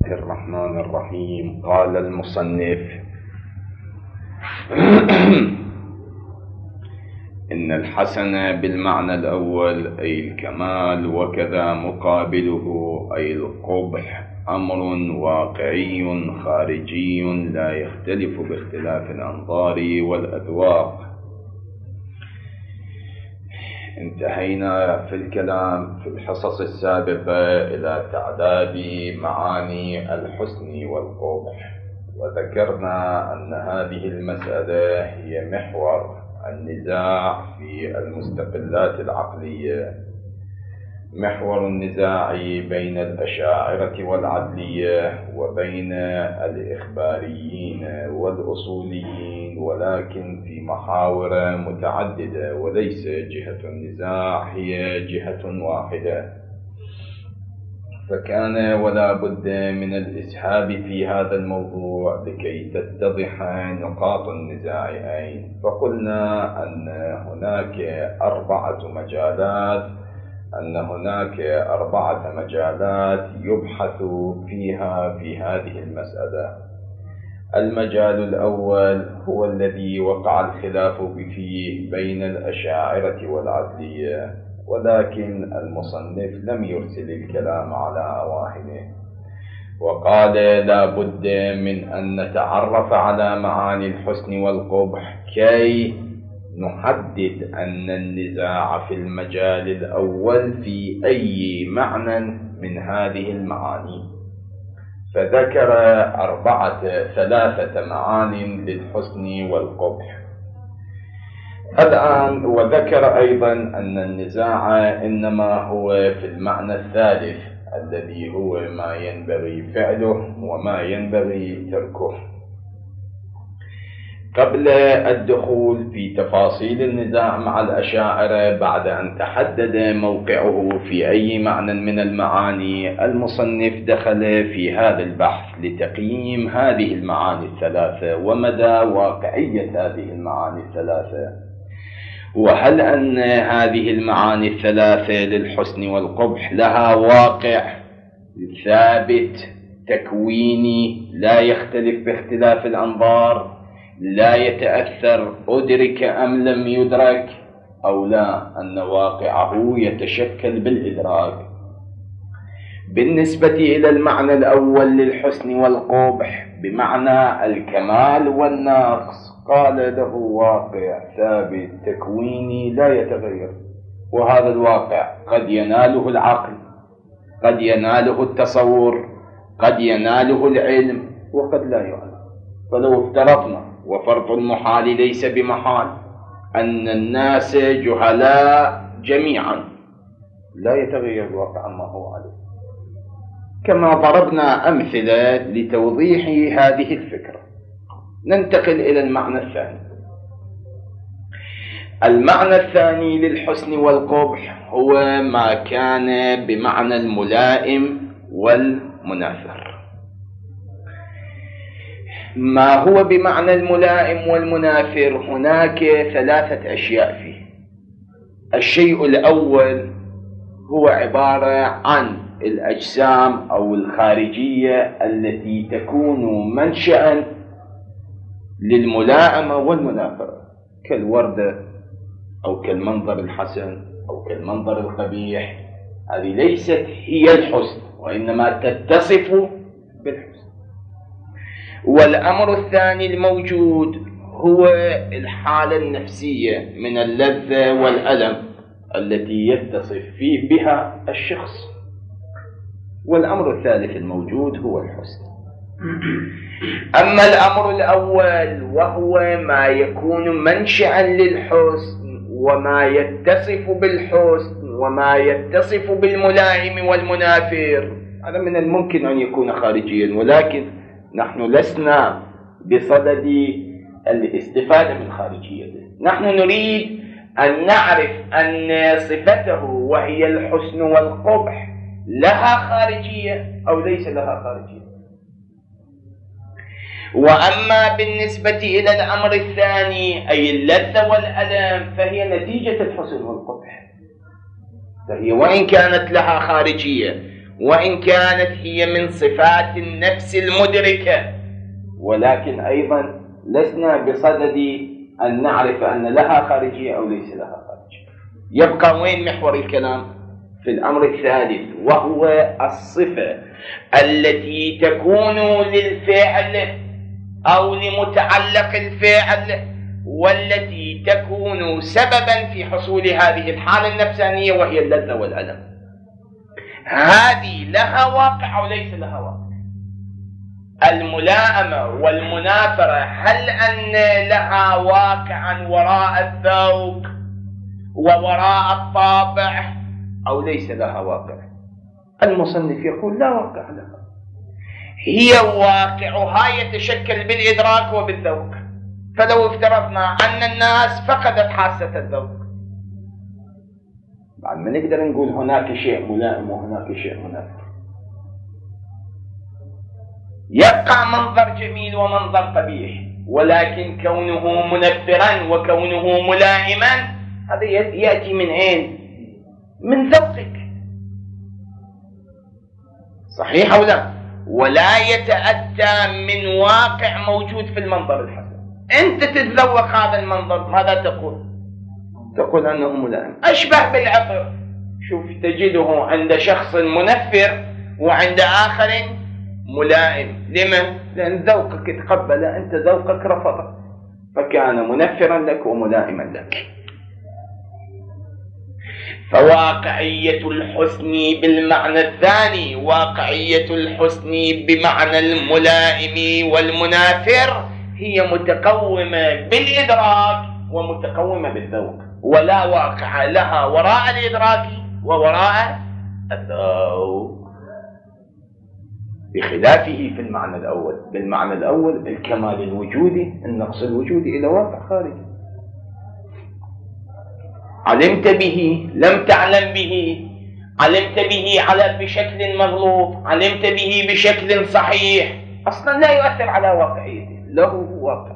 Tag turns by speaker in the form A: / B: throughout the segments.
A: الرحمن الرحيم. قال المصنف: إن الحسن بالمعنى الأول أي الكمال، وكذا مقابله أي القبح، أمر واقعي خارجي لا يختلف باختلاف الأنظار والأذواق. انتهينا في الكلام في الحصص السابقة إلى تعداد معاني الحسن والقبح، وذكرنا أن هذه المسألة هي محور النزاع في المستقلات العقلية، محور النزاع بين الأشاعرة والعدلية وبين الإخباريين والأصوليين، ولكن في محاور متعددة، وليس جهة النزاع هي جهة واحدة. فكان ولا بد من الإسهاب في هذا الموضوع لكي تتضح نقاط النزاع أين. فقلنا أن هناك أربعة مجالات يبحث فيها في هذه المسألة. المجال الأول هو الذي وقع الخلاف فيه بين الأشاعرة والعدلية، ولكن المصنف لم يرسل الكلام على أواهنه، وقال لا بد من أن نتعرف على معاني الحسن والقبح كي نحدد أن النزاع في المجال الأول في أي معنى من هذه المعاني. فذكر ثلاثة معان للحسن والقبح الآن، وذكر أيضا أن النزاع إنما هو في المعنى الثالث الذي هو ما ينبغي فعله وما ينبغي تركه. قبل الدخول في تفاصيل النزاع مع الأشاعرة بعد أن تحدد موقعه في أي معنى من المعاني، المصنف دخل في هذا البحث لتقييم هذه المعاني الثلاثة ومدى واقعية هذه المعاني الثلاثة، وهل أن هذه المعاني الثلاثة للحسن والقبح لها واقع ثابت تكويني لا يختلف باختلاف الأنظار، لا يتأثر أدرك أم لم يدرك، أو لا أن واقعه يتشكل بالإدراك. بالنسبة إلى المعنى الأول للحسن والقبح بمعنى الكمال والنقص، قال له واقع ثابت تكويني لا يتغير، وهذا الواقع قد يناله العقل، قد يناله التصور، قد يناله العلم، وقد لا ينال. فلو افترضنا، وفرض المحال ليس بمحال، أن الناس جهلاء جميعا، لا يتغير الواقع ما هو عليه، كما ضربنا أمثلة لتوضيح هذه الفكرة. ننتقل إلى المعنى الثاني. المعنى الثاني للحسن والقبح هو ما كان بمعنى الملائم والمنافر. ما هو بمعنى الملائم والمنافر؟ هناك ثلاثة أشياء فيه. الشيء الأول هو عبارة عن الأجسام أو الخارجية التي تكون منشأ للملائمة والمنافرة، كالوردة أو كالمنظر الحسن أو كالمنظر القبيح. هذه ليست هي الحسن، وإنما تتصف بالحسن. والأمر الثاني الموجود هو الحالة النفسية من اللذة والألم التي يتصف فيه بها الشخص. والأمر الثالث الموجود هو الحسن. أما الأمر الأول وهو ما يكون منشأ للحسن وما يتصف بالحسن وما يتصف بالملائم والمنافر، هذا من الممكن أن يكون خارجيا، ولكن نحن لسنا بصدد الاستفادة من خارجيته. نحن نريد أن نعرف أن صفته وهي الحسن والقبح لها خارجية أو ليس لها خارجية. وأما بالنسبة إلى الأمر الثاني أي اللذة والألم، فهي نتيجة الحسن والقبح، فهي وإن كانت لها خارجية وإن كانت هي من صفات النفس المدركة، ولكن أيضا لسنا بصدد أن نعرف أن لها خارجية أو ليس لها خارجية. يبقى وين محور الكلام؟ في الأمر الثالث، وهو الصفة التي تكون للفعل أو لمتعلق الفعل، والتي تكون سببا في حصول هذه الحالة النفسانية وهي اللذة والألم. هذه لها واقع أو ليس لها واقع؟ الملائمة والمنافرة هل أن لها واقعا وراء الذوق ووراء الطابع أو ليس لها واقع؟ المصنف يقول لا واقع لها، هي واقعها يتشكل بالإدراك وبالذوق. فلو افترضنا أن الناس فقدت حاسة الذوق، بعد ما نقدر نقول هناك شيء ملائم وهناك شيء منافر. يبقى منظر جميل ومنظر قبيح، ولكن كونه منفرا وكونه ملائما هذا يأتي من أين؟ من ذوقك، صحيح أو لا؟ ولا يتأتى من واقع موجود في المنظر الحسن. أنت تتذوق هذا المنظر، ماذا تقول؟ تقول أنه ملائم. أشبه بالعطر، شوف تجده عند شخص منفر وعند آخر ملائم. لما؟ لأن ذوقك تقبل، أنت ذوقك رفض، فكان منفرا لك وملائما لك. فواقعية الحسن بالمعنى الثاني، واقعية الحسن بمعنى الملائم والمنافر، هي متقومة بالإدراك ومتقومة بالذوق، ولا واقع لها وراء الإدراك ووراء الذوق، بخلافه في المعنى الأول. بالمعنى الأول الكمال الوجودي، النقص الوجودي إلى واقع خارجي، علمت به لم تعلم به، علمت به بشكل مغلوط، علمت به بشكل صحيح، أصلا لا يؤثر على واقعيته، له واقع.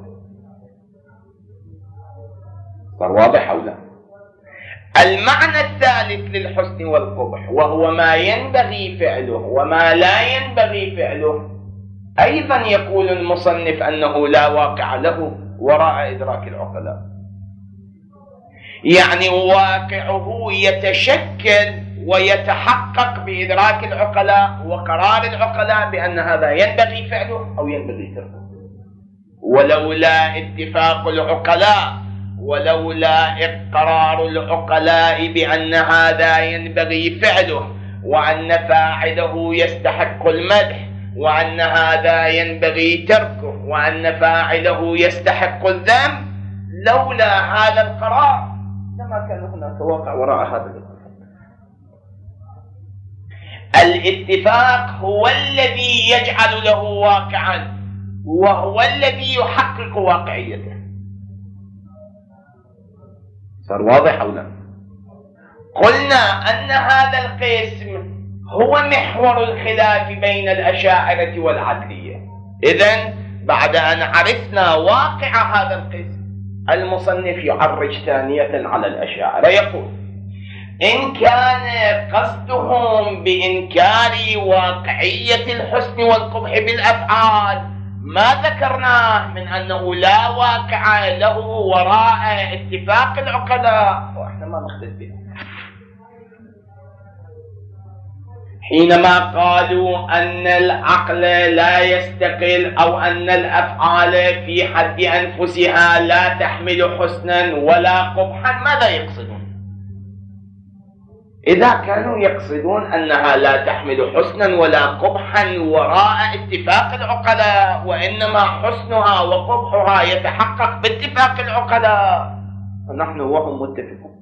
A: صار واضح أو لا؟ المعنى الثالث للحسن والقبح، وهو ما ينبغي فعله وما لا ينبغي فعله، أيضا يقول المصنف أنه لا واقع له وراء إدراك العقلاء. يعني واقعه يتشكل ويتحقق بإدراك العقلاء وقرار العقلاء بأن هذا ينبغي فعله أو ينبغي تركه. ولولا اتفاق العقلاء، ولولا إقرار العقلاء بأن هذا ينبغي فعله وأن فاعله يستحق المدح وأن هذا ينبغي تركه وأن فاعله يستحق الذم، لولا هذا القرار لما كان هناك واقع وراء هذا الاتفاق. الاتفاق هو الذي يجعل له واقعا، وهو الذي يحقق واقعيته. صار واضح أو لا؟ قلنا أن هذا القسم هو محور الخلاف بين الأشاعرة والعدلية. إذن بعد أن عرفنا واقع هذا القسم، المصنف يعرج ثانية على الأشاعرة، يقول: إن كان قصدهم بإنكار واقعية الحسن والقبح بالأفعال ما ذكرناه من أنه لا واقع له وراء اتفاق العقلاء، وإحنا ما نختلف به. حينما قالوا أن العقل لا يستقل أو أن الأفعال في حد أنفسها لا تحمل حسنا ولا قبحا، ماذا يقصدون؟ إذا كانوا يقصدون أنها لا تحمل حسنا ولا قبحا وراء اتفاق العقلاء، وإنما حسنها وقبحها يتحقق باتفاق العقلاء، فنحن وهم متفقون.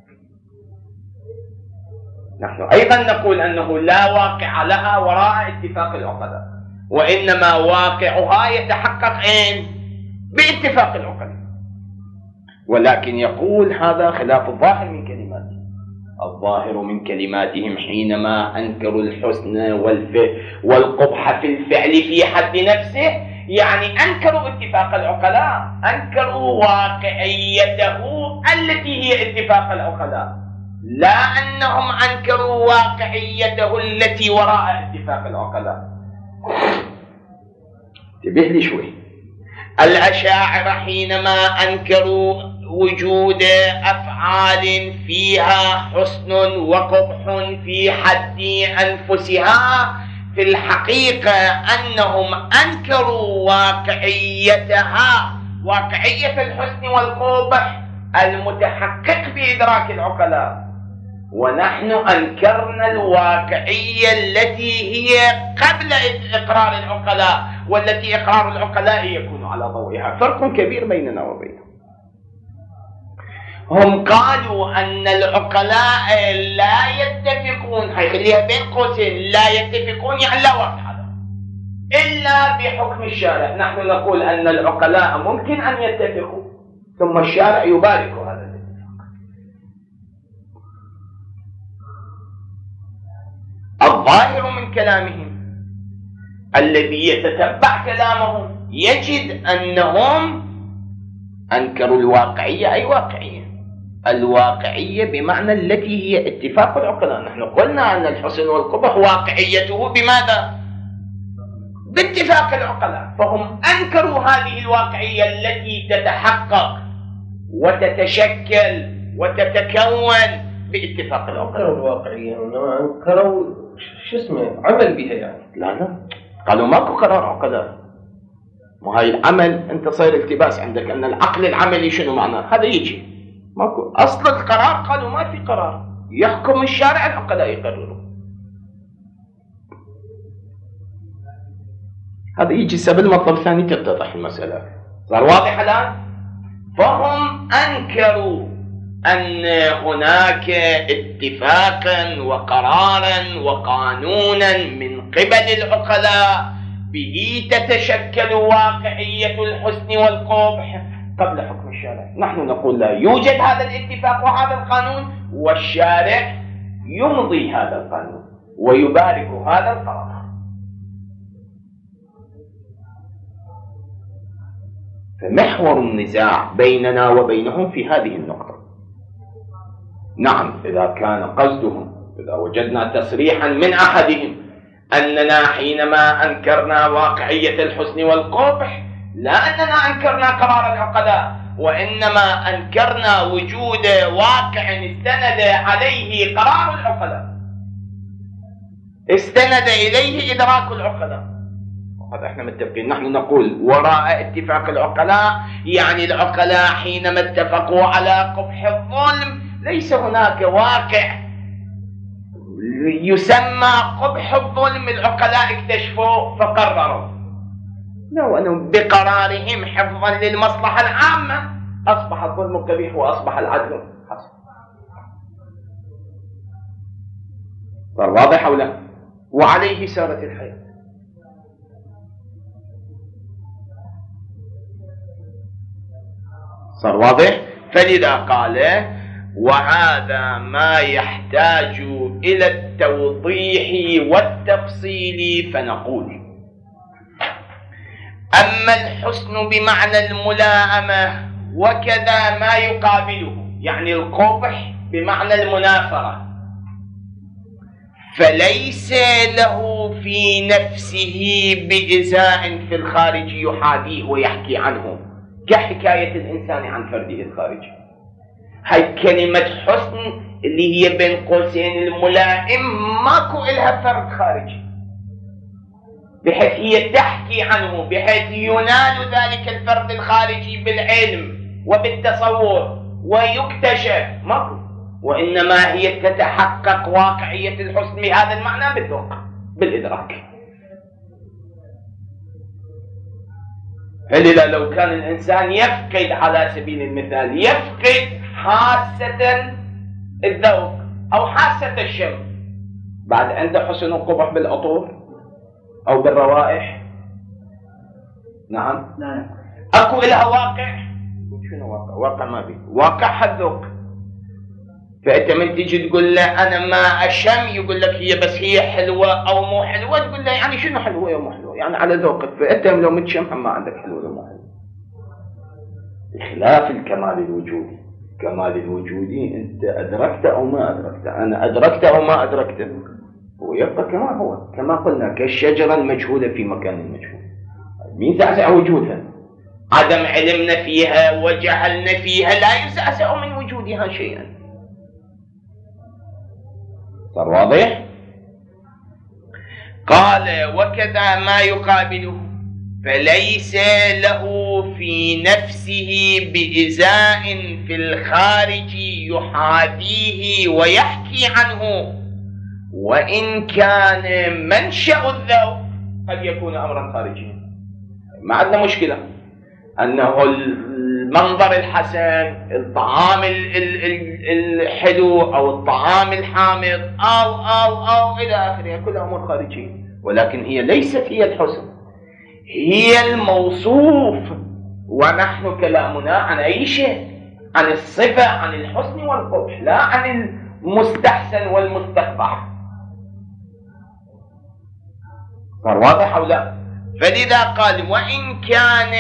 A: نحن أيضا نقول أنه لا واقع لها وراء اتفاق العقلاء، وإنما واقعها يتحقق باتفاق العقلاء. ولكن يقول هذا خلاف الظاهر من كلماتهم. الظاهر من كلماتهم حينما أنكروا الحسن والقبح في الفعل في حد نفسه، يعني أنكروا اتفاق العقلاء، أنكروا واقعيته التي هي اتفاق العقلاء. لا أنهم أنكروا واقعيته التي وراء اتفاق العقلاء. انتبه لي شوي. الأشاعرة حينما أنكروا وجود أفعال فيها حسن وقبح في حد أنفسها، في الحقيقة أنهم أنكروا واقعيتها، واقعية الحسن والقبح المتحقق بإدراك العقلاء، ونحن أنكرنا الواقعية التي هي قبل إقرار العقلاء، والتي إقرار العقلاء يكون على ضوئها. فرق كبير بيننا وبينهم. هم قالوا أن العقلاء لا يتفقون، هيخليها بين قوسين، لا يتفقون يعني لا واقع إلا بحكم الشارع. نحن نقول أن العقلاء ممكن أن يتفقوا، ثم الشارع يبارك هذا الاتفاق. الظاهر من كلامهم الذي يتتبع كلامهم يجد أنهم أنكروا الواقعية. أي واقعية؟ الواقعية بمعنى التي هي اتفاق العقلاء. نحن قلنا أن الحسن والقبح واقعيته بماذا؟ باتفاق العقلاء. فهم أنكروا هذه الواقعية التي تتحقق وتتشكل وتتكون باتفاق العقلاء.
B: أنكروا الواقعية إنما أنكروا عمل بها يعني.
A: لا قالوا ماكو قرار عقلاء. وهي العمل أنت صاير التباس عندك أن العقل العملي شنو معناه؟ هذا يجي ماكو أصل القرار. قالوا ما في قرار، يحكم الشارع، العقلاء يقرروا. هذا يجي سبب مطلب ثاني تتضح المسألة. صار واضح الآن؟ فهم أنكروا أن هناك اتفاقا وقرارا وقانونا من قبل العقلاء به تتشكل واقعية الحسن والقبح قبل حكم الشارع. نحن نقول لا يوجد هذا الاتفاق وهذا القانون، والشارع يمضي هذا القانون ويبارك هذا القرار. فمحور النزاع بيننا وبينهم في هذه النقطة. نعم إذا كان قصدهم، إذا وجدنا تصريحا من أحدهم أننا حينما أنكرنا واقعية الحسن والقبح لا أننا أنكرنا قرار العقلاء، وإنما أنكرنا وجود واقع استند عليه قرار العقلاء، استند إليه إدراك العقلاء. هذا احنا متفقين. نحن نقول وراء اتفاق العقلاء يعني العقلاء حينما اتفقوا على قبح الظلم ليس هناك واقع يسمى قبح الظلم العقلاء اكتشفوه فقرروا. لو أنهم بقرارهم حفظا للمصلحة العامة أصبح الظلم قبيح وأصبح العدل حسن. صار واضح أو لا؟ وعليه سارت الحياة. صار واضح؟ فلذا قال وهذا ما يحتاج إلى التوضيح والتفصيل، فنقول أما الحسن بمعنى الملائمة وكذا ما يقابله، يعني القبح بمعنى المنافرة، فليس له في نفسه بجزاء في الخارج يحاديه ويحكي عنه كحكاية الإنسان عن فرده الخارجي. هاي كلمة حسن اللي هي بين قوسين الملائم ماكو إلها فرد خارجي بحيث هي تحكي عنه، بحيث ينال ذلك الفرد الخارجي بالعلم وبالتصور ويكتشف، ماكو. وإنما هي تتحقق واقعية الحسن بهذا المعنى بالذوق بالإدراك. فلذا لو كان الإنسان يفقد على سبيل المثال يفقد حاسة الذوق أو حاسة الشم، بعد عنده حسن وقبح بالعطور أو بالروائح؟ نعم أكو لها واقع. شنو واقع؟ واقع ما بي واقع الذوق. فأنت من تيجي تقول له أنا ما أشم يقول لك هي بس هي حلوة أو مو حلوة، تقول له يعني شنو حلوة ومو حلوة؟ يعني على ذوقك. فأنت لو متشم ما عندك حلوة ومو حلوة، بخلاف الكمال الوجودي. كمال الوجودي أنت أدركت أو ما أدركت، أنا أدركت أو ما أدركت، ويبقى كما هو، كما قلنا كالشجرة المجهولة في مكان المجهول. مين يزعزع وجودها؟ عدم علمنا فيها وجهلنا فيها لا يزعزع من وجودها شيئا. صار واضح؟ قال وكذا ما يقابله، فليس له في نفسه بإزاء في الخارج يحاذيه ويحكي عنه، وإن كان منشأ الذوق قد يكون أمرا خارجيا. ما عندنا مشكلة أنه المنظر الحسن، الطعام الحلو أو الطعام الحامض أو إلى آخره، كلها أمور خارجية، ولكن هي ليست هي الحسن، هي الموصوف. ونحن كلامنا عن أي شيء، عن الصفة، عن الحسن والقبح، لا عن المستحسن والمستقبح. صار واضح أو لا؟ فلذا قال وإن كان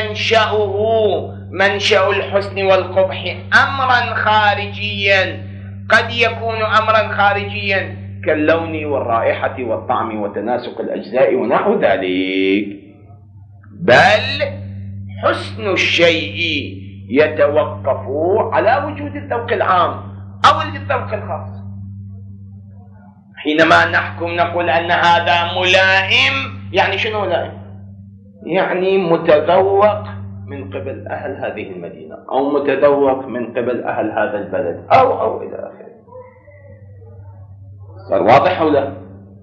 A: منشأ الحسن والقبح أمرا خارجيا، قد يكون أمرا خارجيا كاللون والرائحة والطعم وتناسق الأجزاء ونحو ذلك، بل حسن الشيء يتوقف على وجود الذوق العام أو الذوق الخاص. حينما نحكم نقول أن هذا ملائم، يعني شنو ملائم؟ يعني متذوق من قبل أهل هذه المدينة، أو متذوق من قبل أهل هذا البلد، أو إلى آخره. صار واضح أو لا؟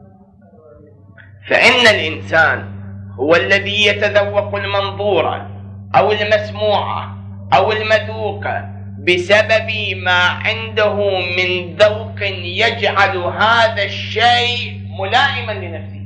A: فإن الإنسان هو الذي يتذوق المنظور أو المسموع أو المذوق بسبب ما عنده من ذوق يجعل هذا الشيء ملائما لنفسه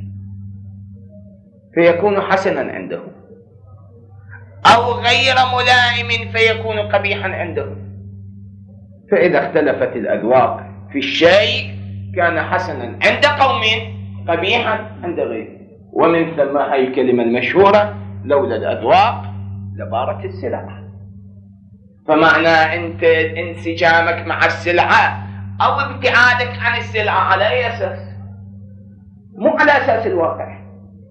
A: فيكون حسنا عنده، أو غير ملائم فيكون قبيحا عنده. فإذا اختلفت الأذواق في الشيء كان حسنا عند قوم قبيحا عند غيره. ومن ثم هي الكلمة المشهورة لولا الأذواق لبارت السلع. فمعنى أنت انسجامك مع السلعة أو ابتعادك عن السلعة على أي أساس؟ مو على أساس الواقع،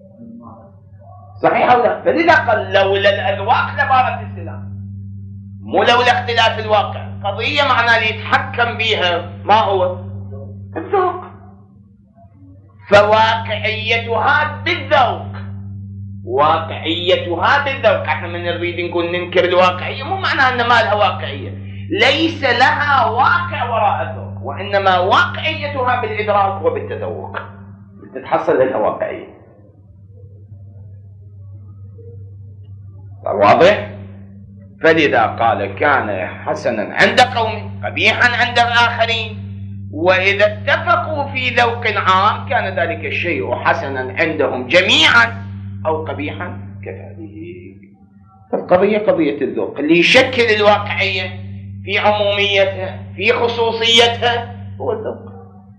A: صحيح أو لا؟ فلذا قال لولا الأذواق لبارت السلع، مو لولا اختلاف الواقع. قضية معنى اللي يتحكم بها ما هو؟ الذوق. فواقعيتها بالذوق، واقعيتها بالذوق. احنا من نريد نقول ننكر الواقعية، مو معنى أن ما لها واقعية، ليس لها واقع وراء الذوق، وإنما واقعيتها بالإدراك وبالتذوق تتحصل لها واقعية. واضح؟ فلذا قال كان حسنا عند قوم قبيحا عند الآخرين، وإذا اتفقوا في ذوق عام كان ذلك الشيء حسنا عندهم جميعا أو قبيحا كذلك. فالقضية قضية الذوق اللي يشكل الواقعية في عموميتها في خصوصيتها هو الذوق.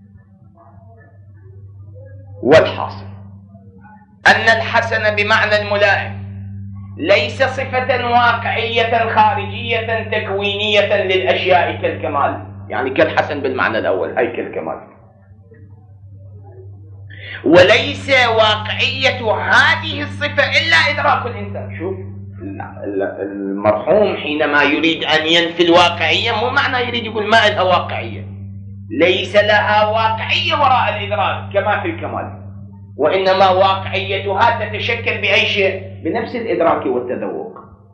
A: والحاصل أن الحسن بمعنى الملائم ليس صفة واقعية خارجية تكوينية للأشياء كالكمال، يعني كالحسن بالمعنى الأول أي كالكمال، وليس واقعية هذه الصفة إلا إدراك الإنسان. شوف المرحوم حينما يريد أن ينفي الواقعية مو معنى يريد يقول ما لها واقعية، ليس لها واقعية وراء الإدراك كما في الكمال، وإنما واقعيتها تتشكل بأي شيء؟ بنفس الإدراك والتذوق.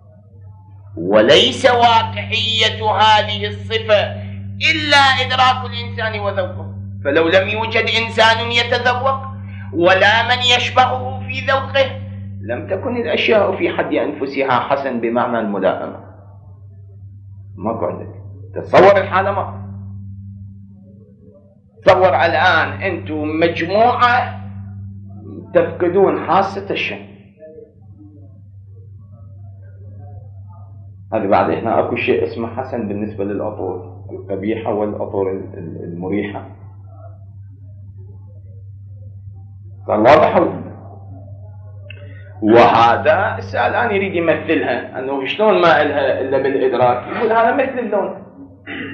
A: وليس واقعية هذه الصفة إلا إدراك الإنسان وذوقه. فلو لم يوجد إنسان يتذوق ولا من يشبهه في ذوقه لم تكن الأشياء في حد أنفسها حسن بمعنى الملائمة. ما عندك تصور الحالة. ما تصور الآن أنتم مجموعة تفقدون حاسة الشم، هذا بعد إحنا أكو شيء اسمه حسن بالنسبة للعطور القبيحة والعطور المريحة. صار واضح؟ وهذا الآن يريد يمثلها أنه شلون ما إلها إلا بالإدراك، يقول هذا مثل اللون،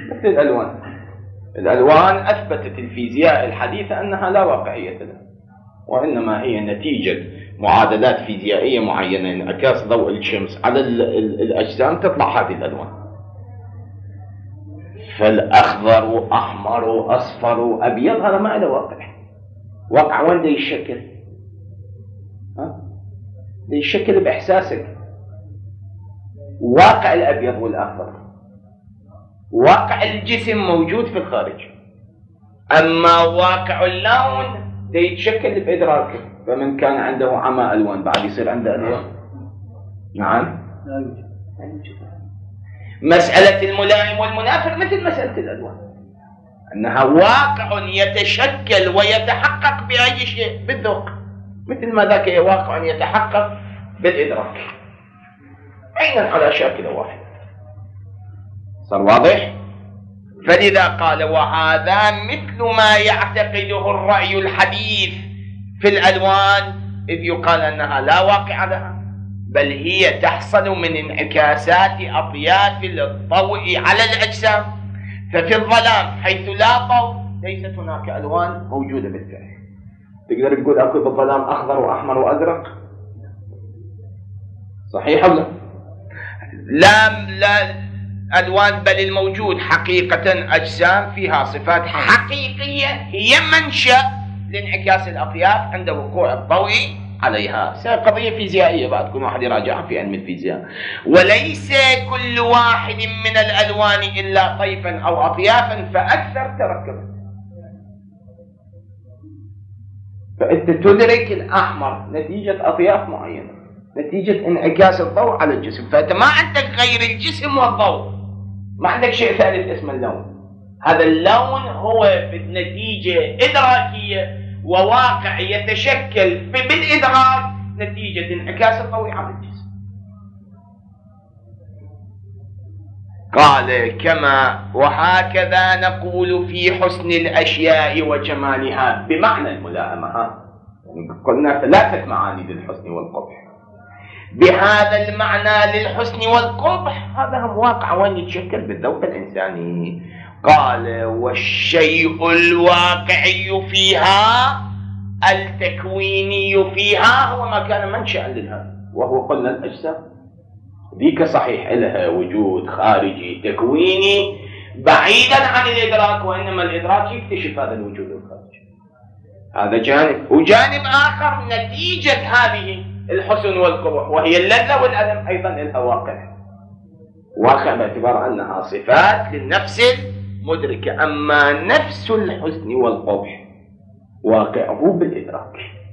A: مثل الألوان. الألوان أثبتت الفيزياء الحديثة أنها لا واقعية لها، وإنما هي نتيجة معادلات فيزيائية معينة، انعكاس ضوء الشمس على الأجسام تطلع هذه الألوان. فالأخضر وأحمر وأصفر وأبيض هذا ما له واقع. واقع وين ده يشكل؟ ده يشكل بإحساسك. واقع الأبيض والأخضر واقع الجسم موجود في الخارج، أما واقع اللون ده يتشكل بإدراكه. فمن كان عنده عمى ألوان بعد يصير عنده ألوان؟ نعم. مسألة الملائم والمنافر مثل مسألة الألوان، أنها واقع يتشكل ويتحقق بأي شيء، بالذوق، مثل ما ذاك واقع يتحقق بالإدراك، عينا على شاكلة واحدة. صار واضح؟ فلذا قال وهذا مثل ما يعتقده الرأي الحديث في الألوان، إذ يقال أنها لا واقع لها، بل هي تحصل من انعكاسات أطياف الضوء على الأجسام. ففي الظلام حيث لا ضوء ليست هناك ألوان موجودة بالفعل. تقدر تقول أكو بالظلام أخضر وأحمر وأزرق؟ صحيح ولا لا ألوان، بل الموجود حقيقة أجسام فيها صفات حقيقية هي منشأ لانعكاس الأطياف عند وقوع الضوء عليها. قضية فيزيائية بعد كل واحد يراجعها في علم الفيزياء. وليس كل واحد من الألوان إلا طيفا أو أطيافا فأكثر تركبا. فأنت تدرك الأحمر نتيجة أطياف معينة، نتيجة انعكاس الضوء على الجسم. فأنت ما عندك غير الجسم والضوء، ما عندك شيء ثالث اسمه اللون. هذا اللون هو نتيجة إدراكية وواقع يتشكل بالإدراك نتيجة انعكاس الضوء على الجسم. قال كما وهكذا نقول في حسن الأشياء وجمالها بمعنى الملائمة. قلنا ثلاثة معاني للحسن والقبح. بهذا المعنى للحسن والقبح هذا هم واقع وين يتشكل بالذوق الإنساني. قال والشيء الواقعي فيها التكويني فيها هو ما كان منشأ لها، وهو قلنا الأجسام ذيك صحيح لها وجود خارجي تكويني بعيدا عن الإدراك، وإنما الإدراك يكتشف هذا الوجود الخارجي. هذا جانب. وجانب آخر نتيجة هذه الحسن والقبح وهي اللذة والألم أيضا لها واقع باعتبار أنها صفات للنفس المدركة. أما نفس الحسن والقبح واقعه بالإدراك.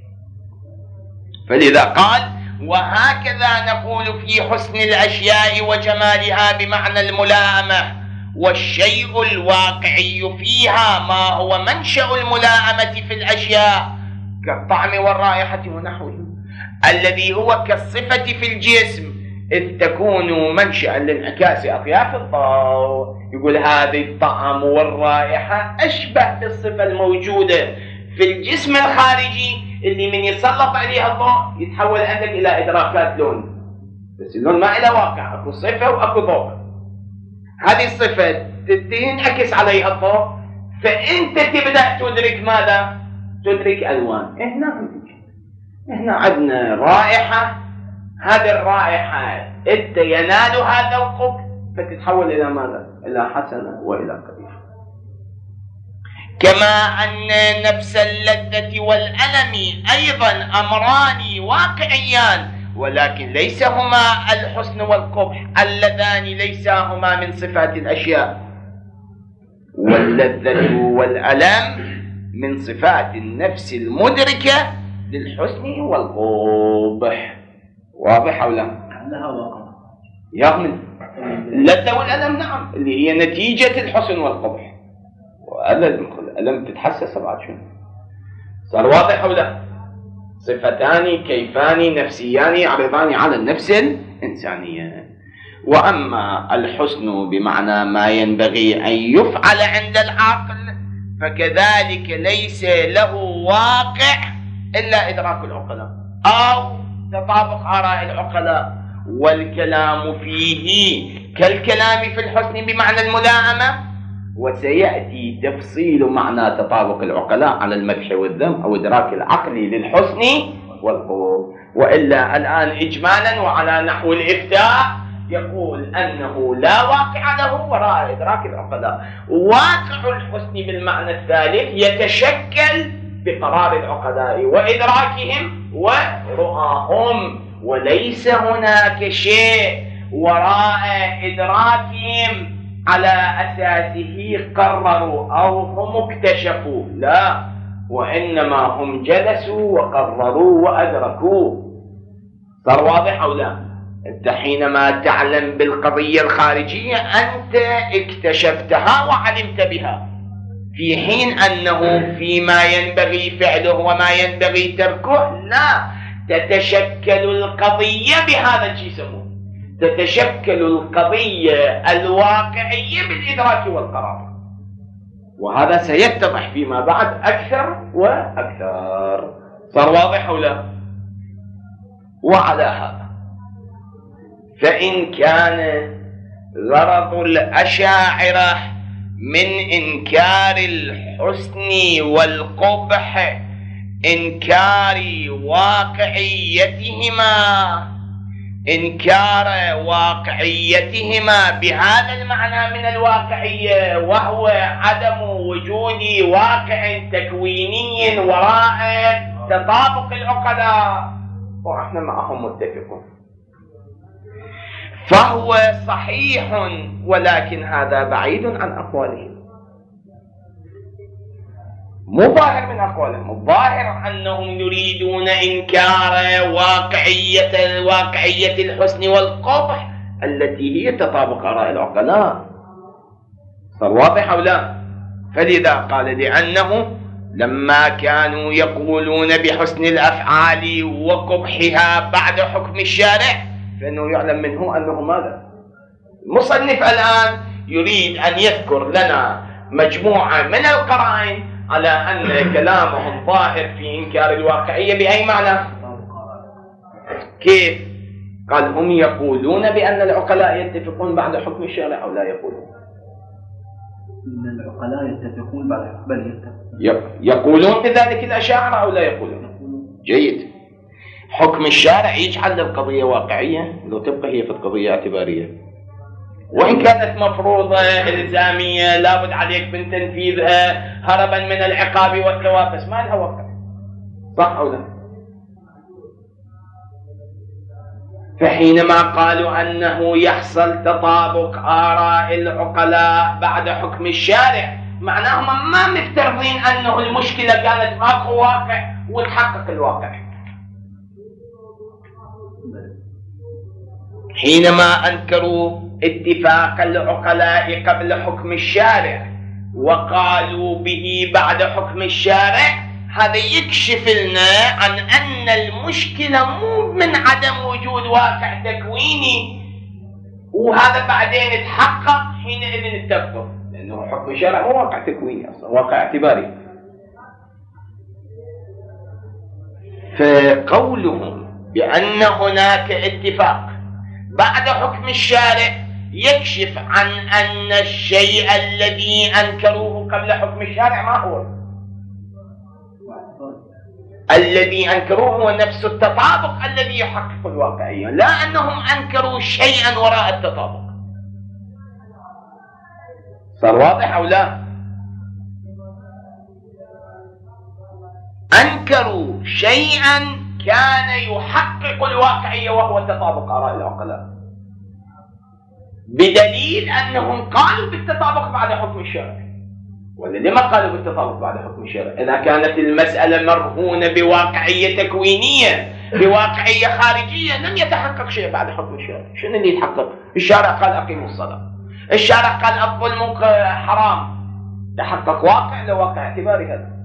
A: فلذا قال وهكذا نقول في حسن الأشياء وجمالها بمعنى الملائمة. والشيء الواقعي فيها ما هو منشأ الملائمة في الأشياء كالطعم والرائحة ونحوه، الذي هو كالصفة في الجسم، إذ تكون منشأ لانعكاس أطياف الضوء. يقول هذه الطعم والرائحة أشبه بالصفة الموجودة في الجسم الخارجي اللي من يسلط عليها الضوء يتحول عندك إلى إدراكات لون، بس اللون ما له واقع، أكو صفة وأكو ضوء. هذه الصفة تنعكس عليها الضوء، فأنت تبدأ تدرك ماذا؟ تدرك ألوان. إحنا عندنا رائحة، هذه الرائحة أنت ينالها ذوقك فتتحول إلى ماذا؟ إلى حسنة وإلى قبيحة. كما أن نفس اللذة والألم أيضا أمران واقعيان، ولكن ليس هما الحسن والقبح اللذان ليس هما من صفات الأشياء، واللذة والألم من صفات النفس المدركة للحسن والقبح. واضح أو لا؟
B: لها واقع
A: يغمل اللذة والألم، نعم، اللي هي نتيجة الحسن والقبح. والألم تتحسس بعد شنو؟ صار واضح أو لا؟ صفتان كيفان نفسيان يعرضان على النفس الإنسانية. وأما الحسن بمعنى ما ينبغي أن يفعل عند العقل فكذلك ليس له واقع إلا إدراك العقلاء أو تطابق آراء العقلاء، والكلام فيه كالكلام في الحسن بمعنى الملائمة وسيأتي تفصيل معنى تطابق العقلاء على المدح والذم أو إدراك العقل للحسن والقبح. وإلا الآن إجمالا وعلى نحو الإفتاء يقول أنه لا واقع له وراء إدراك العقلاء. واقع الحسن بالمعنى الثالث يتشكل بقرار العقلاء وإدراكهم ورؤاهم، وليس هناك شيء وراء إدراكهم على أساسه قرروا أو هم اكتشفوا، لا، وإنما هم جلسوا وقرروا وأدركوا. صار واضح أو لا؟ أنت حينما تعلم بالقضية الخارجية أنت اكتشفتها وعلمت بها، في حين أنه فيما ينبغي فعله وما ينبغي تركه لا، تتشكل القضية بهذا الشيء يسمونه، تتشكل القضية الواقعية بالإدراك والقرار، وهذا سيتضح فيما بعد أكثر وأكثر. صار واضح أو لا؟ وعلى هذا فإن كان غرض الأشاعرة من إنكار الحسن والقبح إنكار واقعيتهما بهذا المعنى من الواقعية، وهو عدم وجود واقع تكويني وراء تطابق العقلاء، ونحن معهم متفقون، فهو صحيح، ولكن هذا بعيد عن أقوالهم، مو ظاهر من أقوالهم. الظاهر أنهم يريدون إنكار واقعية الحسن والقبح التي هي تطابق آراء العقلاء. صار واضح أو لا؟ فلذا قال لأنه لما كانوا يقولون بحسن الأفعال وقبحها بعد حكم الشارع، فإنه يعلم منه أنه ماذا؟ المصنف الآن يريد أن يذكر لنا مجموعة من القرائن على أن كلامهم ظاهر في إنكار الواقعية بأي معنى؟ كيف؟ قال هم يقولون بأن العقلاء يتفقون بعد حكم الشارع أو لا يقولون؟
C: إن العقلاء يتفقون بعد حكم، بل
A: يقولون بذلك الأشاعرة أو لا يقولون؟ جيد. حكم الشارع يجعل للقضية واقعية، لو تبقى هي في القضية اعتبارية، وإن كانت مفروضة إلزامية لابد عليك من تنفيذها هربا من العقاب والثواب، بس ما لها واقع. صح أو لا؟ فحينما قالوا أنه يحصل تطابق آراء العقلاء بعد حكم الشارع، معناهم ما مفترضين أنه المشكلة كانت ماكو واقع وتحقق الواقع. حينما أنكروا اتفاق العقلاء قبل حكم الشارع وقالوا به بعد حكم الشارع، هذا يكشف لنا عن أن المشكلة مو من عدم وجود واقع تكويني، وهذا بعدين اتحقق حينئذ اتفقوا، لأنه حكم الشارع مو واقع تكويني أصلا، واقع اعتباري. فقولهم بأن هناك اتفاق بعد حكم الشارع يكشف عن أن الشيء الذي أنكروه قبل حكم الشارع ما هو؟ الذي أنكروه هو نفس التطابق الذي يحقق الواقعية، لا أنهم أنكروا شيئا وراء التطابق. صار واضح أو لا؟ أنكروا شيئا كان يحقق الواقعية وهو تطابق آراء العقلاء، بدليل أنهم قالوا بالتطابق بعد حكم الشارع. ولا لما قالوا بالتطابق بعد حكم الشارع؟ إذا كانت المسألة مرهونة بواقعية تكوينية بواقعية خارجية لم يتحقق شيء بعد حكم الشارع. شنو اللي يتحقق؟ الشارع قال أقيموا الصلاة، الشارع قال الظلم حرام، تحقق واقع لو واقع اعتباري هذا.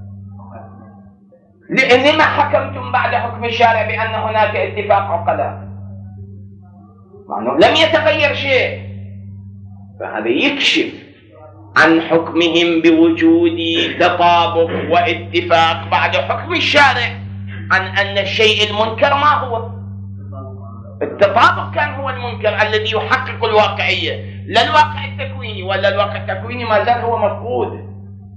A: لما حكمتم بعد حكم الشارع بأن هناك اتفاق عقلاء؟ معناه لم يتغير شيء، فهذا يكشف عن حكمهم بوجود تطابق واتفاق بعد حكم الشارع عن أن الشيء المنكر ما هو؟ التطابق كان هو المنكر الذي يحقق الواقعية، لا الواقع التكويني، ولا الواقع التكويني ما زال هو مفقود.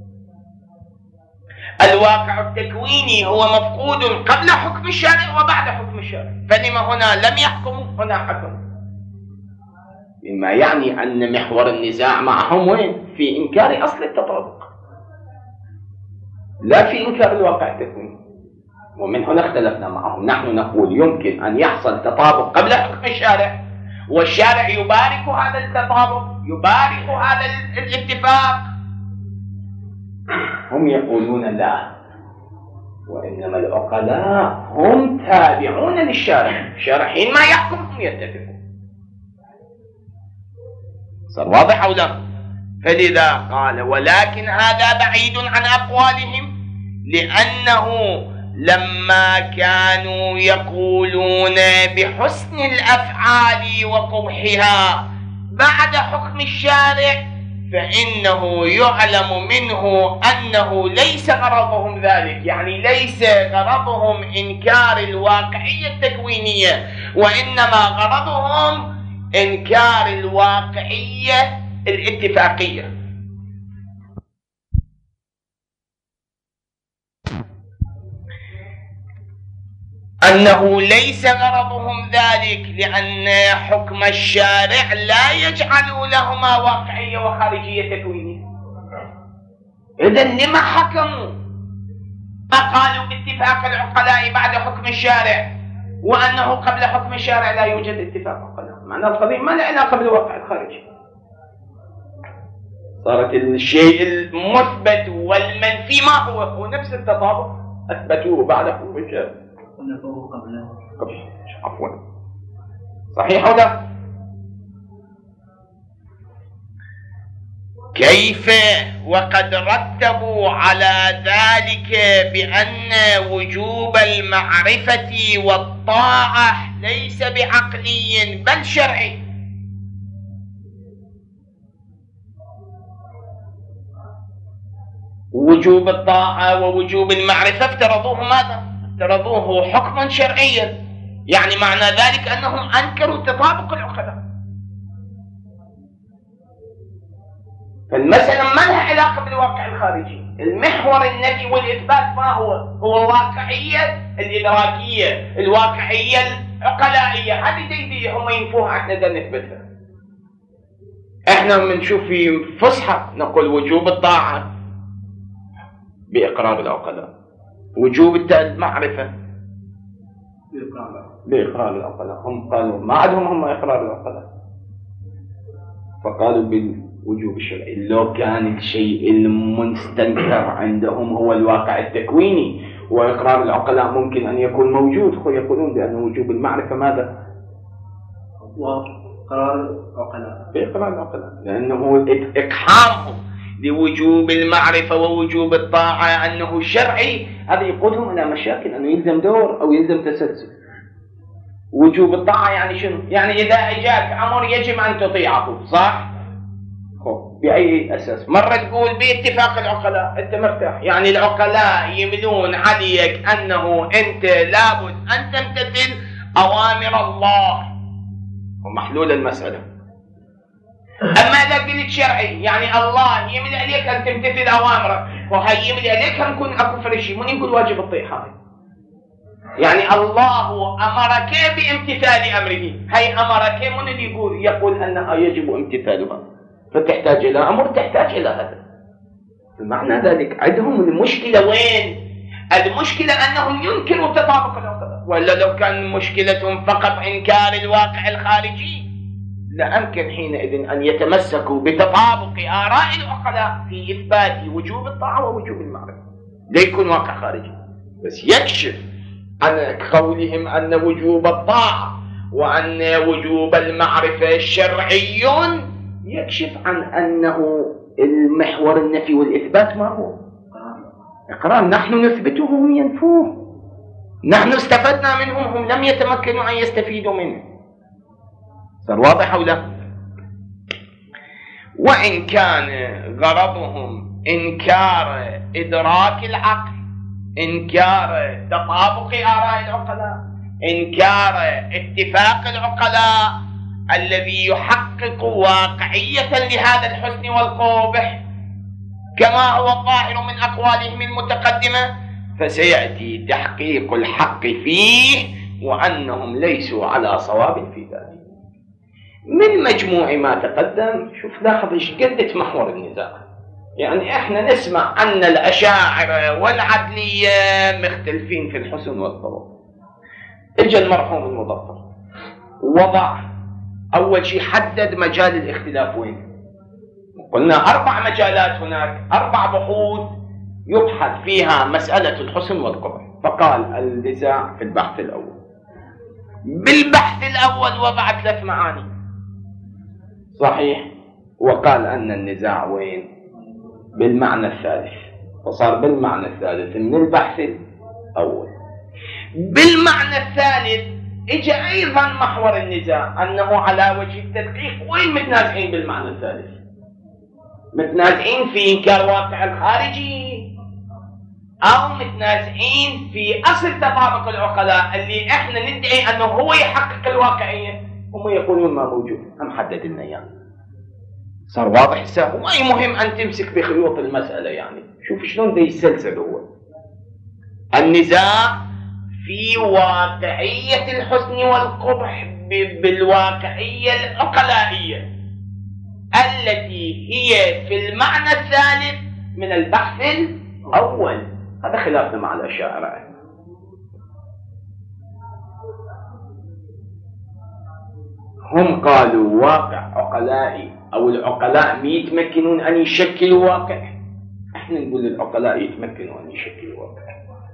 A: الواقع التكويني هو مفقود قبل حكم الشارع وبعد حكم الشارع، فلما هنا لم يحكم هنا حكم؟ مما يعني أن محور النزاع معهم وين؟ في إنكار أصل التطابق، لا في إنكار الواقع التكويني. ومن هنا اختلفنا معهم. نحن نقول يمكن أن يحصل تطابق قبل حكم الشارع، والشارع يبارك هذا التطابق، يبارك هذا الاتفاق. هم يقولون لا، وإنما العقلاء هم تابعون للشارع، الشارع حين ما يحكم هم يتفقون. صار واضح أو لا؟ فلذا قال ولكن هذا بعيد عن أقوالهم، لأنه لما كانوا يقولون بحسن الأفعال وقبحها بعد حكم الشارع، فإنه يعلم منه أنه ليس غرضهم ذلك، يعني ليس غرضهم إنكار الواقعية التكوينية، وإنما غرضهم إنكار الواقعية الاتفاقية. أنه ليس غرضهم ذلك لأن حكم الشارع لا يجعل لهما واقعية وخارجية تكوينية. إذن لما حكموا؟ قالوا باتفاق العقلاء بعد حكم الشارع، وأنه قبل حكم الشارع لا يوجد اتفاق عقلاء. معنى القضية ما له علاقة بالواقع الخارجي. صارت الشيء المثبت والمنفي ما هو نفس التطابق، أثبتوه بعد حكم الشارع. قبل عفوا، صحيح أو لا؟ كيف وقد رتبوا على ذلك بأن وجوب المعرفة والطاعة ليس بعقلي بل شرعي. وجوب الطاعة ووجوب المعرفة افترضوه ماذا؟ افترضوه حكما شرعيا، يعني معنى ذلك أنهم أنكروا تطابق العقلاء. فالمسألة ما لها علاقة بالواقع الخارجي. المحور النفي والإثبات ما هو واقعية الإدراكية، الواقعية العقلائية. هذه دي هم ينفوها، احنا دا نثبتها. احنا بنشوف في فصحى نقول وجوب الطاعة بإقرار العقلاء، وجوب المعرفة بإقرار العقلاء. هم قالوا ما عندهم هم إقرار العقلاء، فقالوا بالوجوب الشرعي. لو كان الشيء المستنكر عندهم هو الواقع التكويني وإقرار العقلاء ممكن أن يكون موجود، يقولون بأن وجوب المعرفة ماذا؟
C: وإقرار العقلاء،
A: بإقرار العقلاء، لأنه إقحامهم لوجوب المعرفة ووجوب الطاعة أنه شرعي، هذا يقودهم إلى مشاكل، أنه يلزم دور أو يلزم تسلسل. وجوب الطاعة يعني شنو؟ يعني إذا أجاك أمر يجب أن تطيعه، صح؟ بأي أساس؟ مرة تقول باتفاق العقلاء أنت مرتاح، يعني العقلاء يملون عليك أنه أنت لابد أن تمتثل أوامر الله ومحلول المسألة. أما إذا قلت شرعي يعني الله يملي عليك أن تمتثل أوامره، وهي يملي عليك أن يكون أكو فرشي من يقول واجب الطيع هذا، يعني الله أمرك بامتثال أمره، هي أمرك من اللي يقول أنها يجب امتثالها، فتحتاج إلى أمر تحتاج إلى هذا. معنى ذلك عندهم المشكلة وين؟ المشكلة أنهم ينكروا تطابق العقلاء، ولا لو كان مشكلتهم فقط إنكار الواقع الخارجي لا أمكن حينئذ أن يتمسكوا بتطابق آراء العقلاء في إثبات وجوب الطاعة ووجوب المعرفة، لا يكون واقع خارجي. بس يكشف عن قولهم أن وجوب الطاعة وأن وجوب المعرفة شرعي، يكشف عن أنه المحور النفي والإثبات ما هو؟ إقرار. نحن نثبته هم ينفوه، نحن استفدنا منهم هم لم يتمكنوا أن يستفيدوا منه. صار واضح أو لا؟ وإن كان غرضهم إنكار إدراك العقل، إنكار تطابق آراء العقلاء، إنكار اتفاق العقلاء، الذي يحقق واقعية لهذا الحسن والقبح كما هو الظاهر من أقوالهم المتقدمة، فسيأتي تحقيق الحق فيه وأنهم ليسوا على صواب في ذلك. من مجموع ما تقدم شوف لاحظ ايش قدت محور النزاع. يعني احنا نسمع أن الأشاعرة والعدلية مختلفين في الحسن والقبح. اجى المرحوم المظفر وضع أول شيء حدد مجال الاختلاف وين. قلنا 4 مجالات هناك، 4 بحوث يبحث فيها مسألة الحسن والقبح. فقال النزاع في البحث الأول. بالبحث الأول وضع 3 معاني صحيح، وقال أن النزاع وين؟ بالمعنى الثالث، فصار بالمعنى الثالث من البحث الأول. بالمعنى الثالث اجى ايضا محور النزاع انه على وجه التدقيق وين متنازعين بالمعنى الثالث؟ متنازعين في انكار واقع الخارجي او متنازعين في اصل تطابق العقلاء اللي احنا ندعي انه هو يحقق الواقعيه، هم يقولون ما موجود، هم حدد لنا اياه. صار واضح هسه، وما مهم ان تمسك بخيوط المساله. يعني شوف شلون ده يسلسل. هو النزاع في واقعية الحسن والقبح بالواقعية العقلائية التي هي في المعنى الثالث من البحث الأول. هذا خلافنا مع الأشاعرة. هم قالوا واقع عقلائي أو العقلاء يتمكنون أن يشكلوا واقع. احنا نقول العقلاء يتمكنوا أن يشكلوا واقع.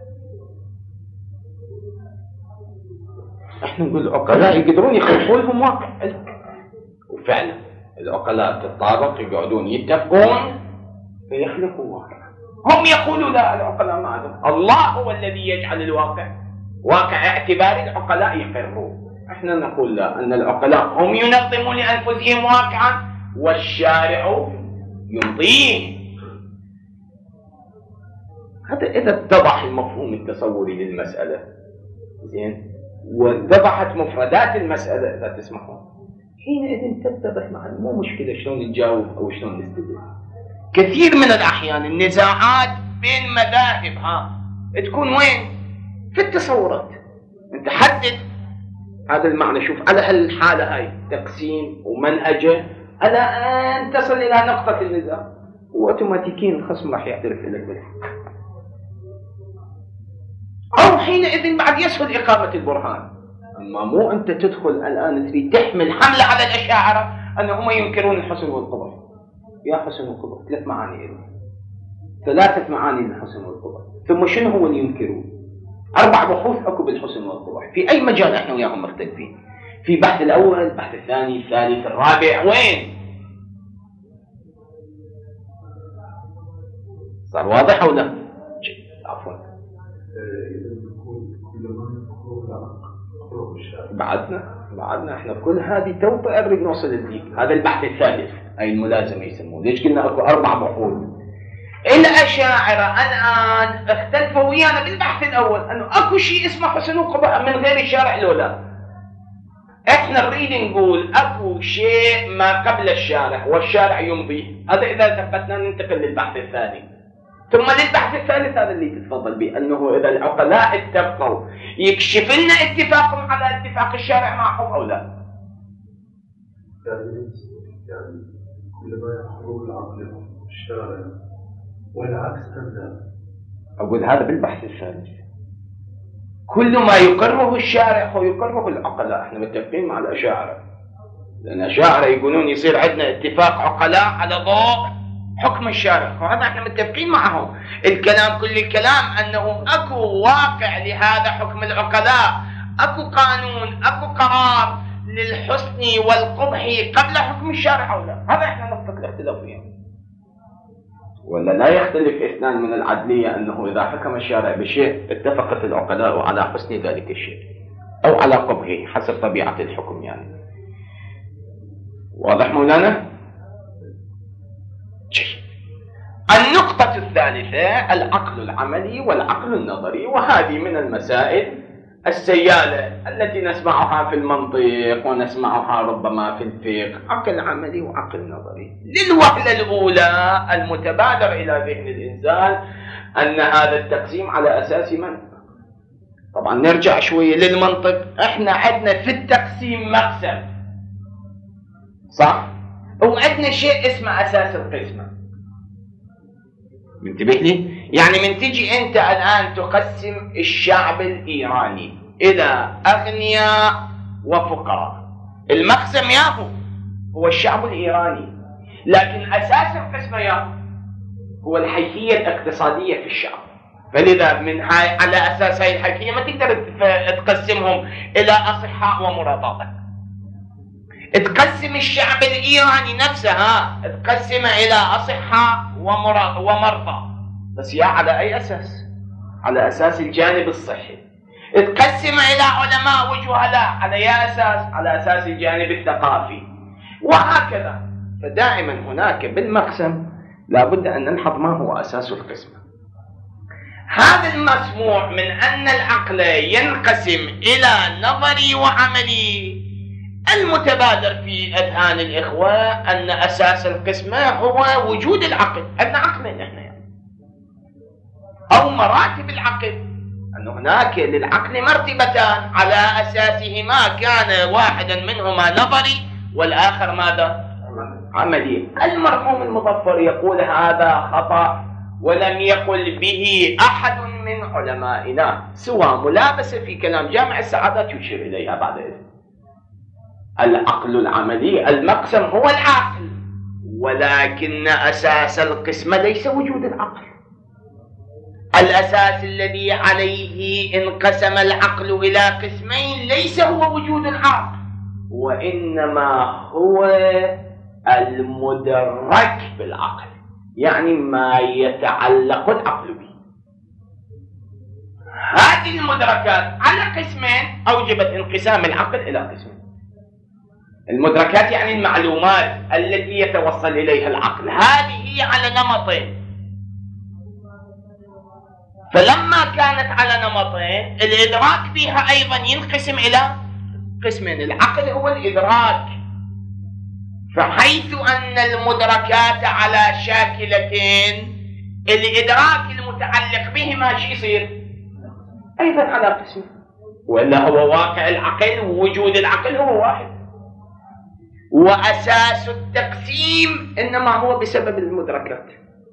A: احنا نقول العقلاء يقدرون يخلقوا لهم واقع، وفعلا العقلاء تتطابق يقعدون يتفقون فيخلقوا واقع. هم يقولوا لا، العقلاء ما عندهم، الله هو الذي يجعل الواقع واقع اعتباري، العقلاء يقروا. احنا نقول لا، ان العقلاء هم ينظمون لانفسهم واقعا والشارع يمضيه. هذا اذا اتضح المفهوم التصوري للمساله زين، واتضحت مفردات المسألة إذا تسمحون، حينئذ تتضح معنا مو مشكلة شلون نجاوب أو شلون نستدل. كثير من الأحيان النزاعات بين مذاهب تكون وين؟ في التصورات. أنت حدد هذا المعنى، شوف على هالحالة هاي تقسيم ومنهجه على أن تصل إلى نقطة النزاع، وأوتوماتيكيا الخصم راح يعترف لك بالحق، أو حينئذ بعد يسهل إقامة البرهان. أما مو أنت تدخل الآن تريد تحمل حملة على الأشاعرة أنهم ينكرون الحسن والقبح. يا حسن والقبح 3 معاني إذن، 3 معاني للحسن والقبح، ثم شنو هو اللي ينكرون؟ 4 بحوث أكو بالحسن والقبح في أي مجال إحنا وياهم مختلفين. في بحث الأول، البحث الثاني، الثالث، الرابع، وين؟ صار واضح أو لا؟ عفوا. بعدنا احنا كل هذه توطئة اريد نوصل لديك. هذا البحث الثالث اي الملازمة يسموه. ليش قلنا اكو 4 بحوث؟ الاشاعرة الان اختلفوا ويانا بالبحث الاول انه اكو شيء اسمه حسن وقبح من غير الشارع لولا. احنا نريد نقول اكو شيء ما قبل الشارع والشارع يمضيه. هذا اذا ثبتنا ننتقل للبحث الثاني، ثم للبحث الثالث هذا اللي تتفضل به، أنه إذا العقلاء اتفقوا يكشف لنا اتفاقهم على اتفاق الشارع معهم أو لا.
D: يعني كل ما يحضر العقل الشارع والعكس أبدا.
A: أقول هذا بالبحث الثالث. كل ما يقره الشارع هو يقره العقلاء. احنا متفقين مع الأشاعرة، لأن الأشاعرة يقولون يصير عندنا اتفاق عقلاء على ضوء حكم الشارع، وهذا احنا متفقين معهم. الكلام كل الكلام انه اكو واقع لهذا حكم العقلاء، اكو قانون، اكو قرار للحسن والقبح قبل حكم الشارع او لا. هذا احنا نقطة الاختلاف فيها. ولا لا يختلف اثنان من العدلية انه اذا حكم الشارع بشيء اتفقت العقلاء على حسن ذلك الشيء او على قبحه حسب طبيعة الحكم. يعني واضح مولانا؟ النقطة الثالثة العقل العملي والعقل النظري، وهذه من المسائل السيالة التي نسمعها في المنطق ونسمعها ربما في الفقه، عقل عملي وعقل نظري. للوهلة الأولى المتبادر إلى ذهن الإنسان أن هذا التقسيم على أساس من؟ طبعا نرجع شوية للمنطق. احنا عندنا في التقسيم مقسم، صح؟ وعندنا شيء اسمه أساس القسمة. منتبه لي؟ يعني من تجي أنت الآن تقسم الشعب الإيراني إلى أغنياء وفقراء، المقسم ياهو هو الشعب الإيراني، لكن أساس القسمة ياهو هو الحيثية الاقتصادية في الشعب. فلذا من هاي على أساس هاي الحيثية ما تقدر تقسمهم إلى أصحاء ومرضى. تقسم الشعب الإيراني نفسها تقسم إلى أصحاء ومرضى، بس يا على أي أساس؟ على أساس الجانب الصحي. تقسم إلى علماء وجهلاء على أي أساس؟ على أساس الجانب الثقافي، وهكذا. فدائما هناك بالمقسم لابد أن نلحظ ما هو أساس القسمة. هذا المسموع من أن العقل ينقسم إلى نظري وعملي، المتبادر في أذهان الإخوة أن أساس القسمة هو وجود العقل. أن عقلين إحنا يعني، أو مراتب العقل، أن هناك للعقل مرتبتان على أساسهما كان واحدا منهما نظري والآخر ماذا؟ عملي. المرحوم المظفر يقول هذا خطأ، ولم يقل به أحد من علمائنا سوى ملابسة في كلام جامع السعادات يشير إليها بعد إذن. العقل العملي المقسم هو العقل، ولكن أساس القسمة ليس وجود العقل. الأساس الذي عليه انقسم العقل إلى قسمين ليس هو وجود العقل، وإنما هو المدرك بالعقل، يعني ما يتعلق العقل به. هذه المدركات على قسمين أوجبت انقسام العقل إلى قسمين. المدركات يعني المعلومات التي يتوصل إليها العقل، هذه على نمطين. فلما كانت على نمطين الإدراك بها أيضا ينقسم إلى قسمين. العقل هو الإدراك، فحيث أن المدركات على شاكلتين الإدراك المتعلق بهما شو يصير؟ أيضا على قسم، ولا هو واقع العقل ووجود العقل هو واحد، وأساس التقسيم إنما هو بسبب المدركات.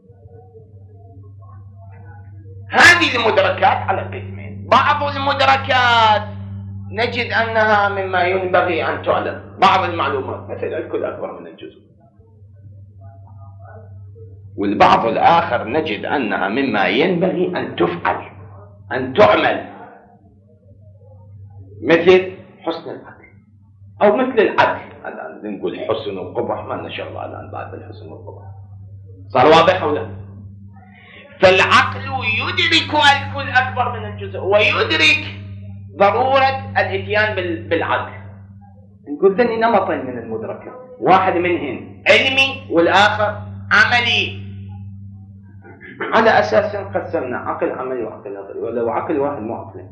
A: هذه المدركات على قسمين. بعض المدركات نجد أنها مما ينبغي أن تعلم، بعض المعلومات مثل الكل أكبر من الجزء، والبعض الآخر نجد أنها مما ينبغي أن تفعل، أن تعمل، مثل حسن العقل أو مثل العدل. الآن نقول حسن وقبح، ما إن شاء الله الآن بعد الحسن والقبح صار واضح أو لا؟ فالعقل يدرك الكل أكبر من الجزء، ويدرك ضرورة الاتيان بالعدل. نقول ذني نمطين من المدركات، واحد منهن علمي والآخر عملي. على أساس قسمنا عقل عملي وعقل نظري، ولو عقل واحد مو عقلين.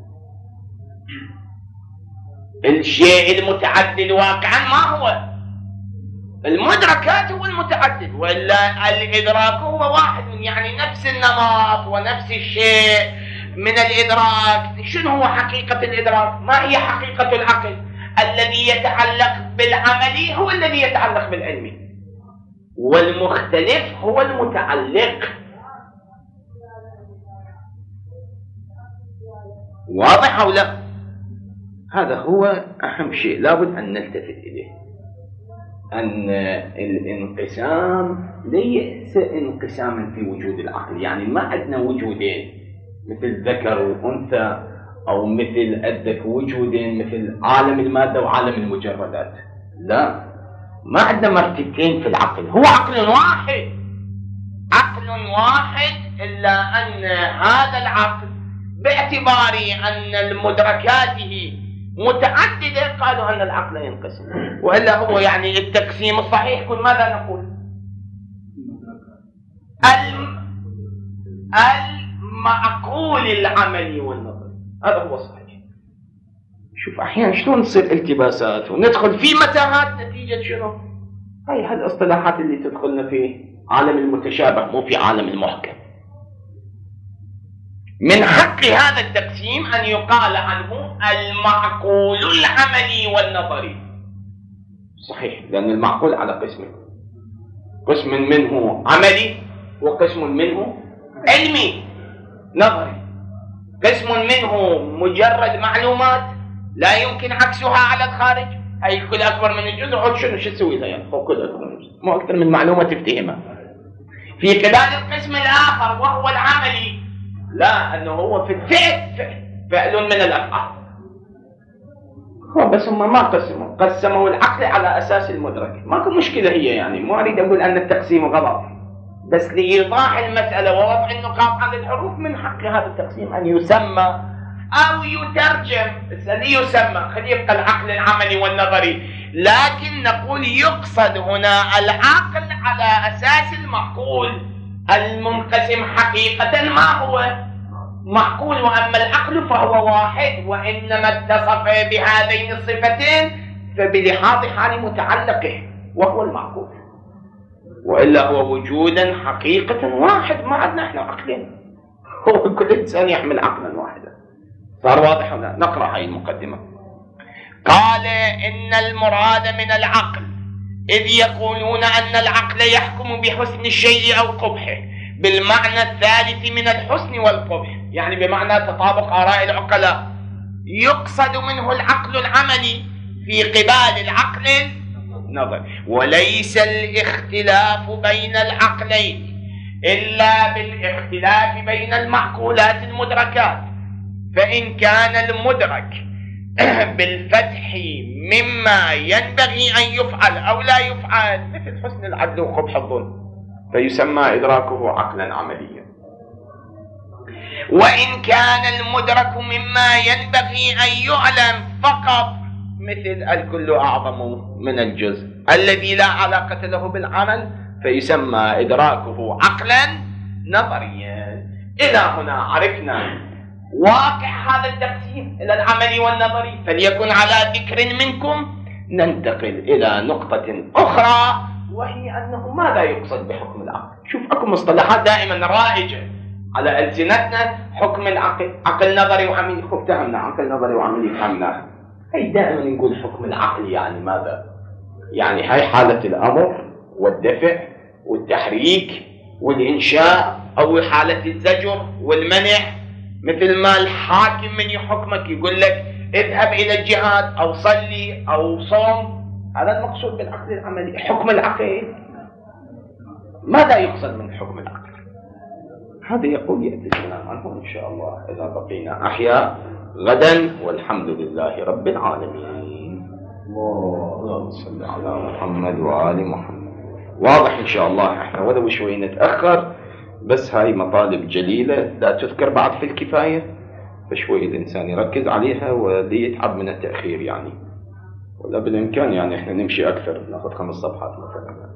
A: الشيء المتعدد واقعا ما هو؟ المدركات هو المتعدد، وإلا الإدراك هو واحد، يعني نفس النمط ونفس الشيء من الإدراك. شنو هو حقيقة الإدراك؟ ما هي حقيقة العقل؟ الذي يتعلق بالعملي هو الذي يتعلق بالعلمي، والمختلف هو المتعلق. واضح أو لا؟ هذا هو أهم شيء لابد أن نلتفت إليه، أن الانقسام ليس انقساما في وجود العقل. يعني ما عندنا وجودين مثل ذكر وأنثى، أو مثل عندك وجودين مثل عالم المادة وعالم المجردات. لا، ما عندنا مرتبتين في العقل، هو عقل واحد، عقل واحد، إلا أن هذا العقل باعتبار أن المدركاته متعددة قالوا أن العقل ينقسم. وإلا هو يعني التقسيم الصحيح يكون ماذا نقول؟ المعقول العملي والنظري، هذا هو الصحيح. شوف أحيانا شلون تصير التباسات وندخل في متاهات نتيجة شنو؟ هاي هالاصطلاحات اللي تدخلنا في عالم المتشابه مو في عالم المحكم. من حق هذا التقسيم أن يقال عنه المعقول العملي والنظري. صحيح، لأن المعقول على قسمين، قسم منه عملي وقسم منه علمي نظري. قسم منه مجرد معلومات لا يمكن عكسها على الخارج، هي الكل أكبر من الجزء، عود شنو شو تسوي لها يعني؟ هو كل أكبر من الجزء، مو أكثر من معلومة تفتهمها. في خلال القسم الآخر وهو العملي، لا، أنه هو في الفعل فعل من الأفعال. هو بس هم ما قسموا العقل على أساس المدرك. ماكو مشكلة هي، يعني مو أريد أقول أن التقسيم غلط، بس لإيضاح المسألة ووضع النقاط على الحروف من حق هذا التقسيم أن يسمى أو يترجم. بس يسمى، خليه يبقى العقل العملي والنظري، لكن نقول يقصد هنا العقل على أساس المعقول المنقسم حقيقة ما هو معقول، وأما العقل فهو واحد، وإنما اتصف بهذين الصفتين فبلحاظ حال متعلقه وهو المعقول، وإلا هو وجودا حقيقة واحد. ما عندنا احنا عقلين، هو كل إنسان يحمل عقلا واحدا. صار واضح هنا؟ نقرأ هاي المقدمة. قال إن المراد من العقل إذ يقولون أن العقل يحكم بحسن الشيء أو قبحه بالمعنى الثالث من الحسن والقبح، يعني بمعنى تطابق آراء العقلاء، يقصد منه العقل العملي في قبال العقل النظري، وليس الاختلاف بين العقلين إلا بالاختلاف بين المعقولات المدركات، فإن كان المدرك بالفتح مما ينبغي أن يفعل أو لا يفعل مثل حسن العدل وقبح الظلم فيسمى إدراكه عقلا عمليا، وإن كان المدرك مما ينبغي أن يعلم فقط مثل الكل أعظم من الجزء الذي لا علاقة له بالعمل فيسمى إدراكه عقلا نظريا. إلى هنا عرفنا واقع هذا التقسيم إلى العملي والنظري، فليكن على ذكر منكم ننتقل إلى نقطة أخرى، وهي أنه ماذا يقصد بحكم العقل. شوف أكو مصطلحات دائما رائجة على ألسنتنا، حكم العقل، عقل نظري وعملي، فهمنا عقل نظري وعملي فهمناه، هي دائما نقول حكم العقل يعني ماذا؟ يعني هاي حالة الأمر والدفع والتحريك والإنشاء، أو حالة الزجر والمنع، مثل ما الحاكم من يحكمك يقول لك اذهب إلى الجهاد أو صلي أو صوم، هذا المقصود بالعقل العملي. حكم العقل ماذا يقصد من حكم العقل؟ هذا يقول يأتي الكلام عنه إن شاء الله إذا بقينا أحياء غدا، والحمد لله رب العالمين. اللهم صل على محمد وآل محمد. واضح إن شاء الله، إحنا ولو شوي نتأخر، بس هاي مطالب جليلة لا تذكر بعد في الكفاية، فشوي الإنسان يركز عليها وليتعب من التأخير يعني، ولا بالإمكان يعني إحنا نمشي أكثر، نأخذ 5 صفحات مثلا.